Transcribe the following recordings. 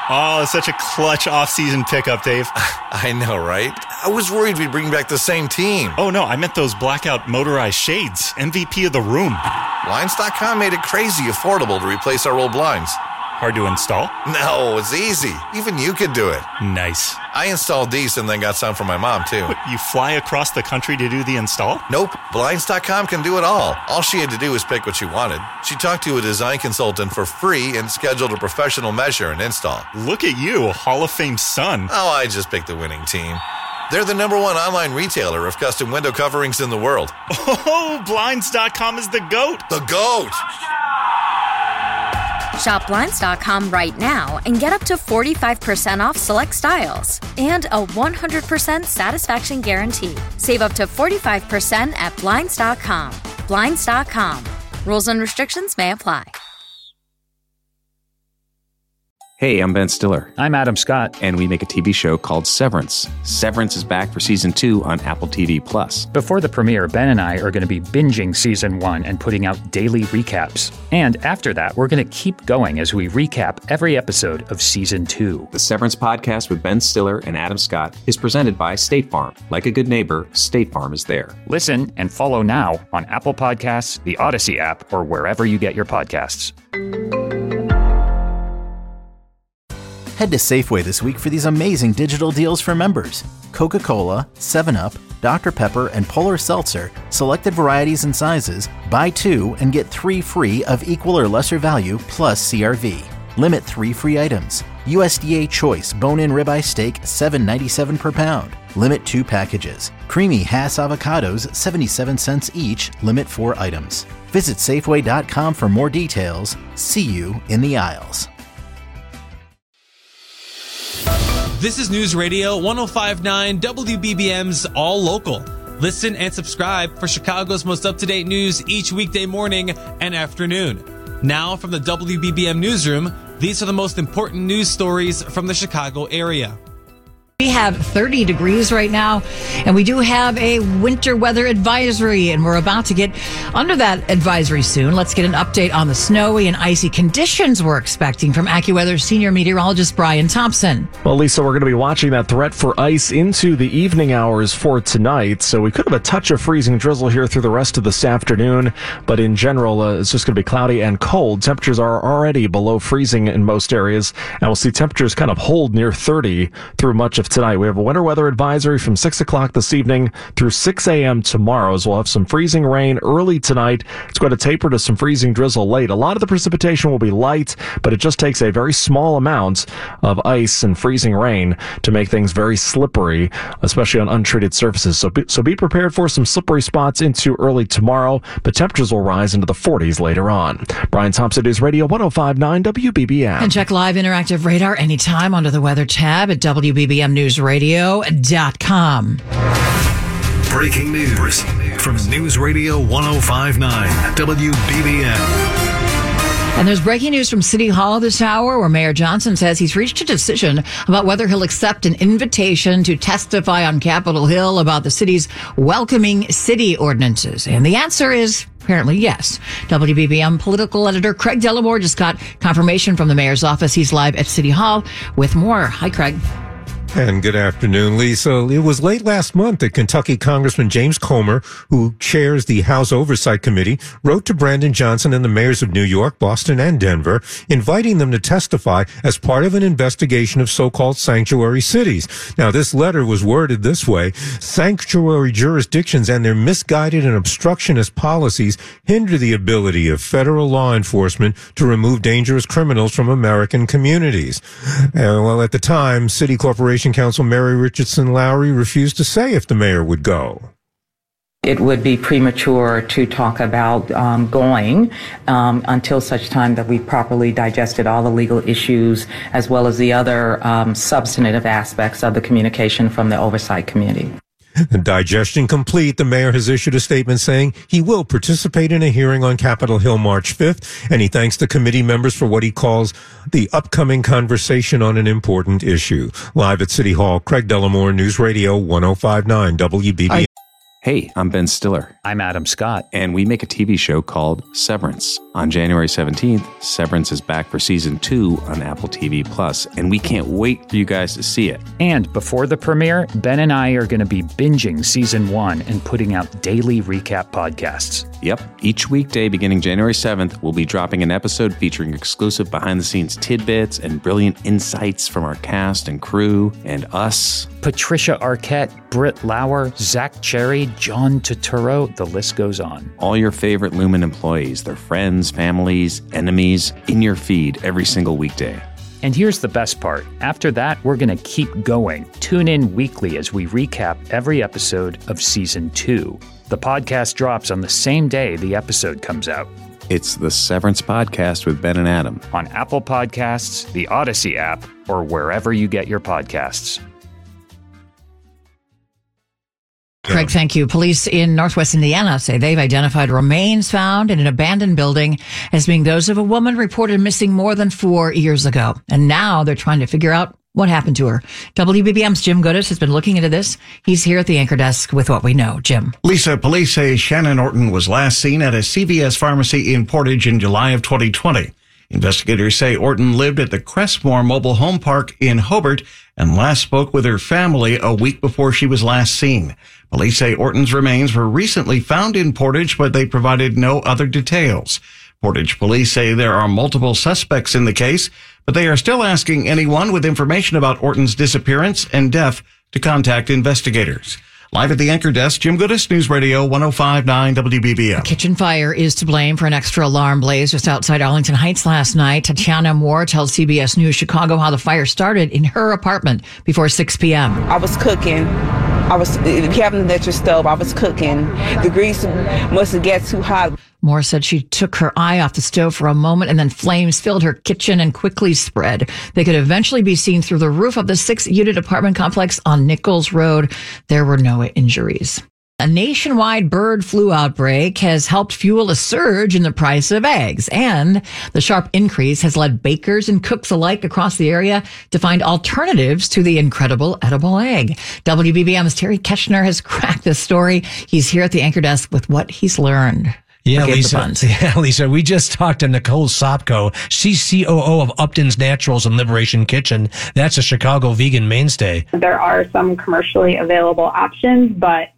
Oh, such a clutch off-season pickup, Dave. I know, right? I was worried we'd bring back the same team. Oh, no, I meant those blackout motorized shades. MVP of the room. Blinds.com made it crazy affordable to replace our old blinds. Hard to install? No, it's easy. Even you could do it. Nice. I installed these and then got some for my mom, too. What, you fly across the country to do the install? Nope. Blinds.com can do it all. All she had to do was pick what she wanted. She talked to a design consultant for free and scheduled a professional measure and install. Look at you, a Hall of Fame son. Oh, I just picked the winning team. They're the #1 online retailer of custom window coverings in the world. Oh, Blinds.com is the GOAT. The GOAT! Shop Blinds.com right now and get up to 45% off select styles and a 100% satisfaction guarantee. Save up to 45% at Blinds.com. Blinds.com. Rules and restrictions may apply. Hey, I'm Ben Stiller. I'm Adam Scott. And we make a TV show called Severance. Severance is back for Season 2 on Apple TV+. Before the premiere, Ben and I are going to be binging Season 1 and putting out daily recaps. And after that, we're going to keep going as we recap every episode of Season 2. The Severance podcast with Ben Stiller and Adam Scott is presented by State Farm. Like a good neighbor, State Farm is there. Listen and follow now on Apple Podcasts, the Odyssey app, or wherever you get your podcasts. Head to Safeway this week for these amazing digital deals for members. Coca-Cola, 7-Up, Dr. Pepper, and Polar Seltzer, selected varieties and sizes, buy 2 and get 3 free of equal or lesser value plus CRV. Limit 3 free items. USDA Choice Bone-In Ribeye Steak, $7.97 per pound. Limit 2 packages. Creamy Hass Avocados, 77 cents each. Limit 4 items. Visit Safeway.com for more details. See you in the aisles. This is News Radio 105.9 WBBM's All Local. Listen and subscribe for Chicago's most up-to-date news each weekday morning and afternoon. Now from the WBBM Newsroom, these are the most important news stories from the Chicago area. We have 30 degrees right now, and we do have a winter weather advisory, and we're about to get under that advisory soon. Let's get an update on the snowy and icy conditions we're expecting from AccuWeather senior meteorologist Brian Thompson. Well, Lisa, we're going to be watching that threat for ice into the evening hours for tonight, so we could have a touch of freezing drizzle here through the rest of this afternoon, but in general, it's just going to be cloudy and cold. Temperatures are already below freezing in most areas, and we'll see temperatures kind of hold near 30 through much of tonight. We have a winter weather advisory from 6 o'clock this evening through 6 a.m. tomorrow, as we'll have some freezing rain early tonight. It's going to taper to some freezing drizzle late. A lot of the precipitation will be light, but it just takes a very small amount of ice and freezing rain to make things very slippery, especially on untreated surfaces. So be prepared for some slippery spots into early tomorrow, but temperatures will rise into the 40s later on. Brian Thompson, News Radio 105.9 WBBM. And check live interactive radar anytime under the weather tab at WBBMNewsRadio.com. Breaking news from News Radio 105.9 WBBM. And there's breaking news from City Hall this hour, where Mayor Johnson says he's reached a decision about whether he'll accept an invitation to testify on Capitol Hill about the city's welcoming city ordinances. And the answer is apparently yes. WBBM political editor Craig Dellamore just got confirmation from the mayor's office. He's live at City Hall with more. Hi, Craig. And good afternoon, Lisa. It was late last month that Kentucky Congressman James Comer, who chairs the House Oversight Committee, wrote to Brandon Johnson and the mayors of New York, Boston, and Denver, inviting them to testify as part of an investigation of so-called sanctuary cities. Now, this letter was worded this way: sanctuary jurisdictions and their misguided and obstructionist policies hinder the ability of federal law enforcement to remove dangerous criminals from American communities. Well, at the time, City Corporation Counsel Mary Richardson Lowry refused to say if the mayor would go. It would be premature to talk about going until such time that we properly digested all the legal issues as well as the other substantive aspects of the communication from the Oversight Committee. Digestion complete, the mayor has issued a statement saying he will participate in a hearing on Capitol Hill March 5th, and he thanks the committee members for what he calls the upcoming conversation on an important issue. Live at City Hall, Craig Dellamore, News Radio 105.9 WBBM. Hey, I'm Ben Stiller. I'm Adam Scott. And we make a TV show called Severance. On January 17th, Severance is back for season 2 on Apple TV+, and we can't wait for you guys to see it. And before the premiere, Ben and I are going to be binging season 1 and putting out daily recap podcasts. Yep. Each weekday beginning January 7th, we'll be dropping an episode featuring exclusive behind-the-scenes tidbits and brilliant insights from our cast and crew and us. Patricia Arquette, Britt Lauer, Zach Cherry, John Turturro, the list goes on. All your favorite Lumen employees, their friends, families, enemies, in your feed every single weekday. And here's the best part. After that, we're going to keep going. Tune in weekly as we recap every episode of Season 2. The podcast drops on the same day the episode comes out. It's the Severance Podcast with Ben and Adam. On Apple Podcasts, the Odyssey app, or wherever you get your podcasts. Craig, thank you. Police in Northwest Indiana say they've identified remains found in an abandoned building as being those of a woman reported missing more than 4 years ago. And now they're trying to figure out what happened to her. WBBM's Jim Goodis has been looking into this. He's here at the anchor desk with what we know. Jim. Lisa, police say Shannon Orton was last seen at a CVS pharmacy in Portage in July of 2020. Investigators say Orton lived at the Crestmore Mobile Home Park in Hobart and last spoke with her family a week before she was last seen. Police say Orton's remains were recently found in Portage, but they provided no other details. Portage police say there are multiple suspects in the case, but they are still asking anyone with information about Orton's disappearance and death to contact investigators. Live at the anchor desk, Jim Goodis, News Radio 105.9 WBBM. A kitchen fire is to blame for an extra alarm blaze just outside Arlington Heights last night. Tatiana Moore tells CBS News Chicago how the fire started in her apartment before 6 p.m. I was cooking. The cabinet that your stove, I was cooking. The grease must have got too hot. Moore said she took her eye off the stove for a moment and then flames filled her kitchen and quickly spread. They could eventually be seen through the roof of the 6-unit apartment complex on Nichols Road. There were no injuries. A nationwide bird flu outbreak has helped fuel a surge in the price of eggs, and the sharp increase has led bakers and cooks alike across the area to find alternatives to the incredible edible egg. WBBM's Terry Keschner has cracked this story. He's here at the anchor desk with what he's learned. Yeah, Lisa, we just talked to Nicole Sopko. She's COO of Upton's Naturals and Liberation Kitchen. That's a Chicago vegan mainstay. There are some commercially available options, but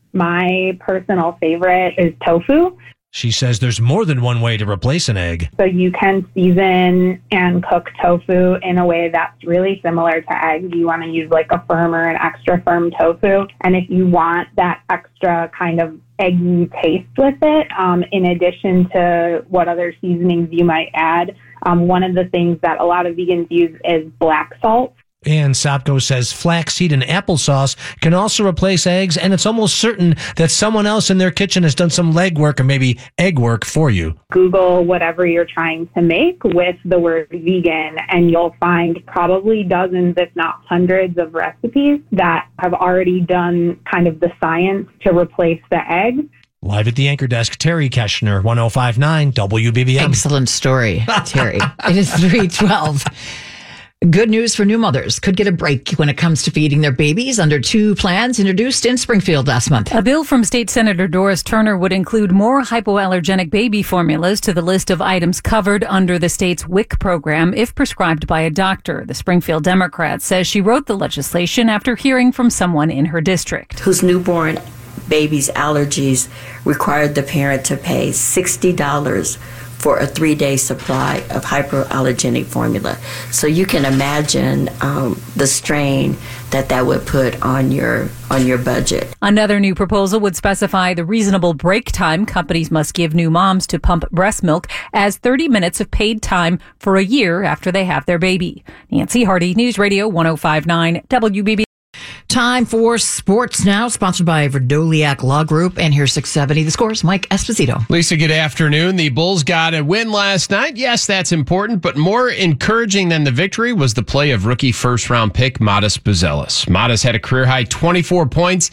my personal favorite is tofu. She says there's more than one way to replace an egg. So you can season and cook tofu in a way that's really similar to eggs. You want to use like a firmer and extra firm tofu. And if you want that extra kind of eggy taste with it, in addition to what other seasonings you might add, one of the things that a lot of vegans use is black salt. And Sopko says flaxseed and applesauce can also replace eggs, and it's almost certain that someone else in their kitchen has done some legwork or maybe egg work for you. Google whatever you're trying to make with the word vegan, and you'll find probably dozens, if not hundreds, of recipes that have already done kind of the science to replace the egg. Live at the anchor desk, Terry Keschner, 105.9 WBBM. Excellent story, Terry. It is 3:12. Good news for new mothers. Could get a break when it comes to feeding their babies under 2 plans introduced in Springfield last month. A bill from State Senator Doris Turner would include more hypoallergenic baby formulas to the list of items covered under the state's WIC program if prescribed by a doctor. The Springfield Democrat says she wrote the legislation after hearing from someone in her district. Whose newborn baby's allergies required the parent to pay $60 for a 3-day supply of hypoallergenic formula. So you can imagine the strain that would put on your budget. Another new proposal would specify the reasonable break time companies must give new moms to pump breast milk as 30 minutes of paid time for a year after they have their baby. Nancy Hardy, News Radio 105.9 WBB. Time for sports now, sponsored by Verdoliak Law Group. And here's 670. The Scores, Mike Esposito. Lisa, good afternoon. The Bulls got a win last night. Yes, that's important, but more encouraging than the victory was the play of rookie first-round pick Matas Buzelis. Matas had a career-high 24 points,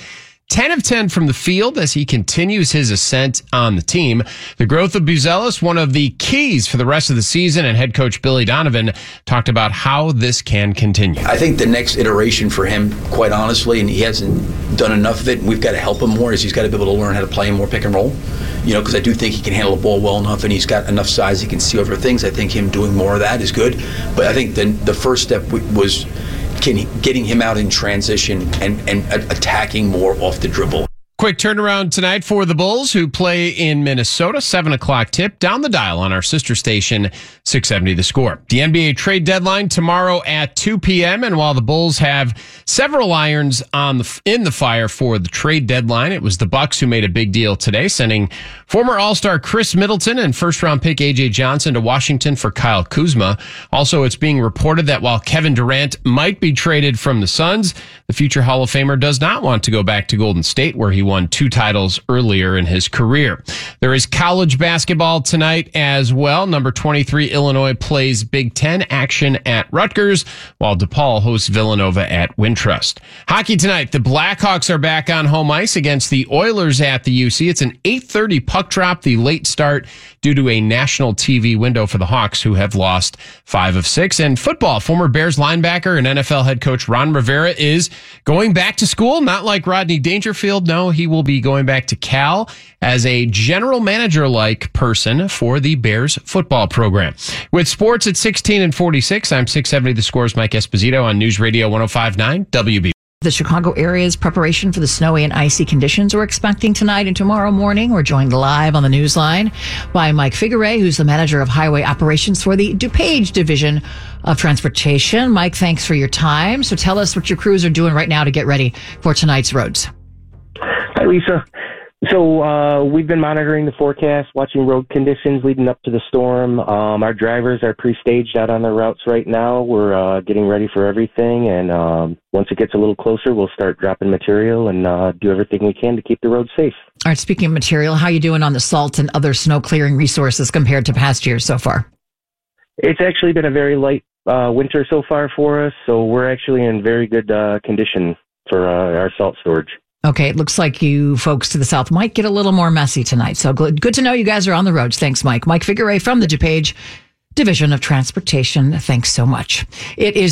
10 of 10 from the field as he continues his ascent on the team. The growth of Buzelis, one of the keys for the rest of the season, and head coach Billy Donovan talked about how this can continue. I think the next iteration for him, quite honestly, and he hasn't done enough of it, and we've got to help him more, is he's got to be able to learn how to play more pick and roll. Because I do think he can handle the ball well enough, and he's got enough size he can see over things. I think him doing more of that is good. But I think the first step was getting him out in transition and attacking more off the dribble. Quick turnaround tonight for the Bulls, who play in Minnesota. 7 o'clock tip down the dial on our sister station, 670 The Score. The NBA trade deadline tomorrow at 2 p.m. And while the Bulls have several irons in the fire for the trade deadline, it was the Bucks who made a big deal today, sending former All-Star Chris Middleton and first-round pick A.J. Johnson to Washington for Kyle Kuzma. Also, it's being reported that while Kevin Durant might be traded from the Suns, the future Hall of Famer does not want to go back to Golden State, where he won 2 titles earlier in his career. There is college basketball tonight as well. Number 23 Illinois plays Big Ten action at Rutgers, while DePaul hosts Villanova at Wintrust. Hockey tonight. The Blackhawks are back on home ice against the Oilers at the UC. It's an 8:30 puck drop, the late start due to a national TV window for the Hawks, who have lost 5 of 6. And football, former Bears linebacker and NFL head coach Ron Rivera is going back to school, not like Rodney Dangerfield. No, he will be going back to Cal as a general manager-like person for the Bears football program. With sports at 16 and 46, I'm 670 The Score's Mike Esposito on News Radio 105.9 WB. The Chicago area's preparation for the snowy and icy conditions we're expecting tonight and tomorrow morning. We're joined live on the Newsline by Mike Figueroa, who's the manager of highway operations for the DuPage Division of Transportation. Mike, thanks for your time. So tell us what your crews are doing right now to get ready for tonight's roads. Hi, Lisa. So we've been monitoring the forecast, watching road conditions leading up to the storm. Our drivers are pre-staged out on their routes right now. We're getting ready for everything, and once it gets a little closer, we'll start dropping material and do everything we can to keep the roads safe. All right, speaking of material, how are you doing on the salt and other snow clearing resources compared to past years so far? It's actually been a very light winter so far for us, so we're actually in very good condition for our salt storage. Okay, it looks like you folks to the south might get a little more messy tonight. So good to know you guys are on the roads. Thanks, Mike. Mike Figueroa from the DuPage Division of Transportation. Thanks so much. It is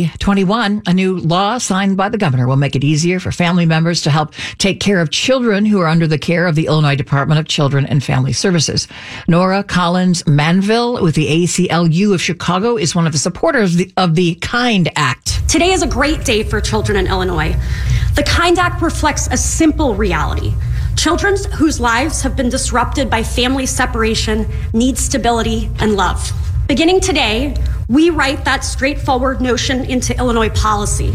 3/21. A new law signed by the governor will make it easier for family members to help take care of children who are under the care of the Illinois Department of Children and Family Services. Nora Collins Manville with the ACLU of Chicago is one of the supporters of the KIND Act. Today is a great day for children in Illinois. The KIND Act reflects a simple reality. Children whose lives have been disrupted by family separation need stability and love. Beginning today, we write that straightforward notion into Illinois policy.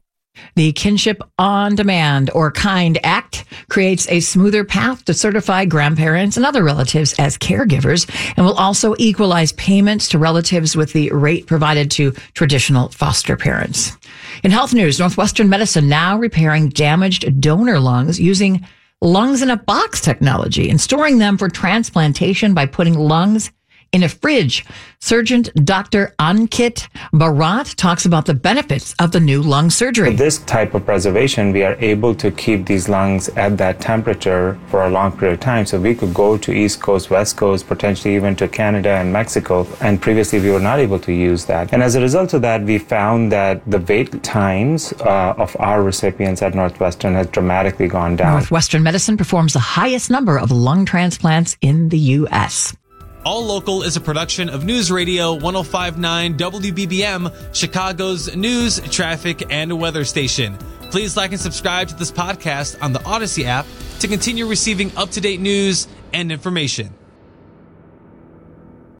The Kinship on Demand, or KIND Act, creates a smoother path to certify grandparents and other relatives as caregivers, and will also equalize payments to relatives with the rate provided to traditional foster parents. In health news, Northwestern Medicine now repairing damaged donor lungs using lungs in a box technology and storing them for transplantation by putting lungs in a fridge. Surgeon Dr. Ankit Bharat talks about the benefits of the new lung surgery. With this type of preservation, we are able to keep these lungs at that temperature for a long period of time. So we could go to East Coast, West Coast, potentially even to Canada and Mexico. And previously we were not able to use that. And as a result of that, we found that the wait times of our recipients at Northwestern has dramatically gone down. Northwestern Medicine performs the highest number of lung transplants in the U.S. All Local is a production of News Radio 105.9 WBBM, Chicago's news, traffic, and weather station. Please like and subscribe to this podcast on the Odyssey app to continue receiving up-to-date news and information.